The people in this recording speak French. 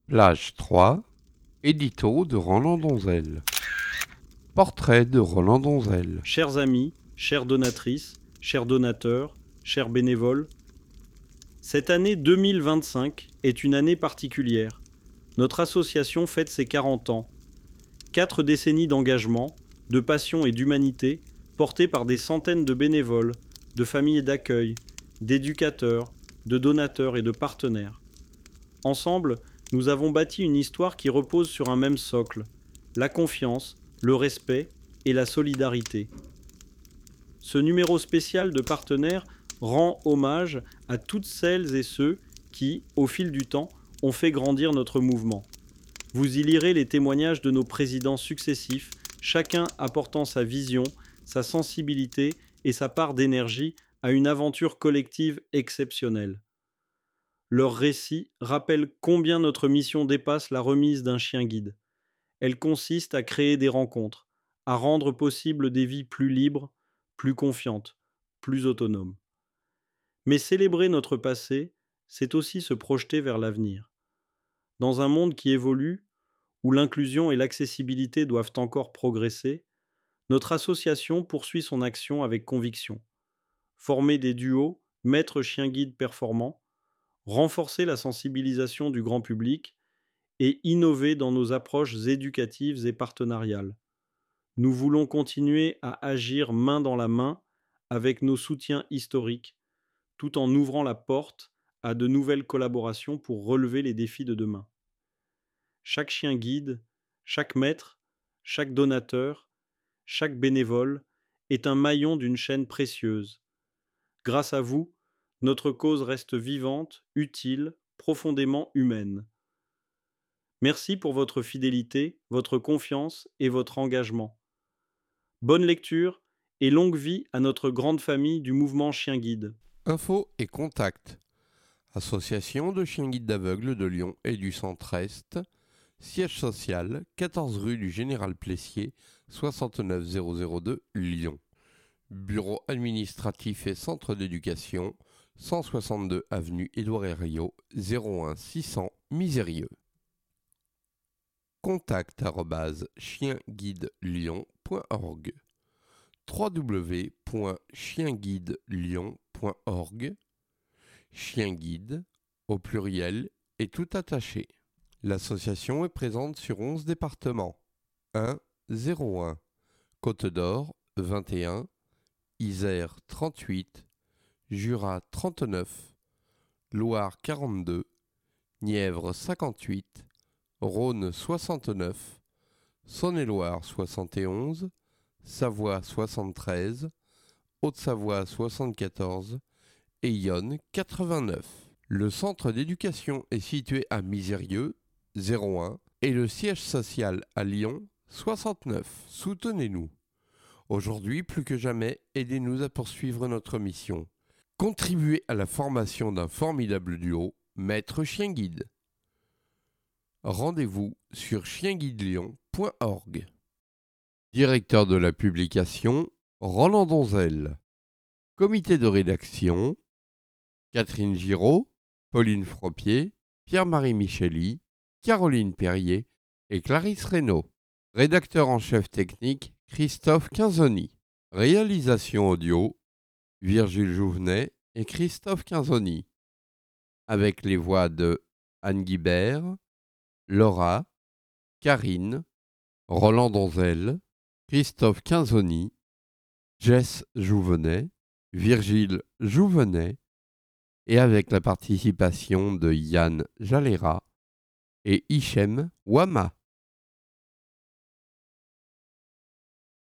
Plage 3, édito de Roland Donzel. Portrait de Roland Donzel. Chers amis, chères donatrices, chers donateurs, chers bénévoles, cette année 2025 est une année particulière. Notre association fête ses 40 ans. 4 décennies d'engagement, de passion et d'humanité, portées par des centaines de bénévoles, de familles d'accueil, d'éducateurs, de donateurs et de partenaires. Ensemble, nous avons bâti une histoire qui repose sur un même socle, la confiance, le respect et la solidarité. Ce numéro spécial de partenaires rend hommage à toutes celles et ceux qui, au fil du temps, ont fait grandir notre mouvement. Vous y lirez les témoignages de nos présidents successifs, chacun apportant sa vision, sa sensibilité et sa part d'énergie à une aventure collective exceptionnelle. Leurs récits rappellent combien notre mission dépasse la remise d'un chien guide. Elle consiste à créer des rencontres, à rendre possible des vies plus libres, plus confiantes, plus autonomes. Mais célébrer notre passé, c'est aussi se projeter vers l'avenir. Dans un monde qui évolue, où l'inclusion et l'accessibilité doivent encore progresser, notre association poursuit son action avec conviction. Former des duos, maîtres chien-guide performants, renforcer la sensibilisation du grand public et innover dans nos approches éducatives et partenariales. Nous voulons continuer à agir main dans la main avec nos soutiens historiques, tout en ouvrant la porte à de nouvelles collaborations pour relever les défis de demain. Chaque chien guide, chaque maître, chaque donateur, chaque bénévole est un maillon d'une chaîne précieuse. Grâce à vous, notre cause reste vivante, utile, profondément humaine. Merci pour votre fidélité, votre confiance et votre engagement. Bonne lecture et longue vie à notre grande famille du mouvement Chien Guide. Infos et contacts. Association de chiens guides d'aveugles de Lyon et du Centre-Est. Siège social, 14 rue du Général Plessier, 69002 Lyon. Bureau administratif et centre d'éducation, 162 avenue Édouard Herriot, 01 600 Misérieux. contact@chienguidelyon.org www.chienguidelyon.org. Chien guide, au pluriel, et tout attaché. L'association est présente sur 11 départements. 1, 01, Côte d'Or, 21, Isère, 38, Jura, 39, Loire, 42, Nièvre, 58, Rhône, 69, Saône-et-Loire, 71, Savoie, 73, Haute-Savoie, 74 et Yonne, 89. Le centre d'éducation est situé à Misérieux, 01, et le siège social à Lyon, 69. Soutenez-nous. Aujourd'hui, plus que jamais, aidez-nous à poursuivre notre mission. Contribuez à la formation d'un formidable duo, maître chien guide. Rendez-vous sur chienguidelyon.org. Directeur de la publication, Roland Donzel. Comité de rédaction, Catherine Giraud, Pauline Fropier, Pierre-Marie Micheli, Caroline Perrier et Clarisse Reynaud. Rédacteur en chef technique, Christophe Quinzoni. Réalisation audio, Virgile Jouvenet et Christophe Quinzoni. Avec les voix de Anne Guibert, Laura, Karine, Roland Donzel, Christophe Quinzoni, Jess Jouvenet, Virgile Jouvenet, et avec la participation de Yann Jalera et Hichem Wama.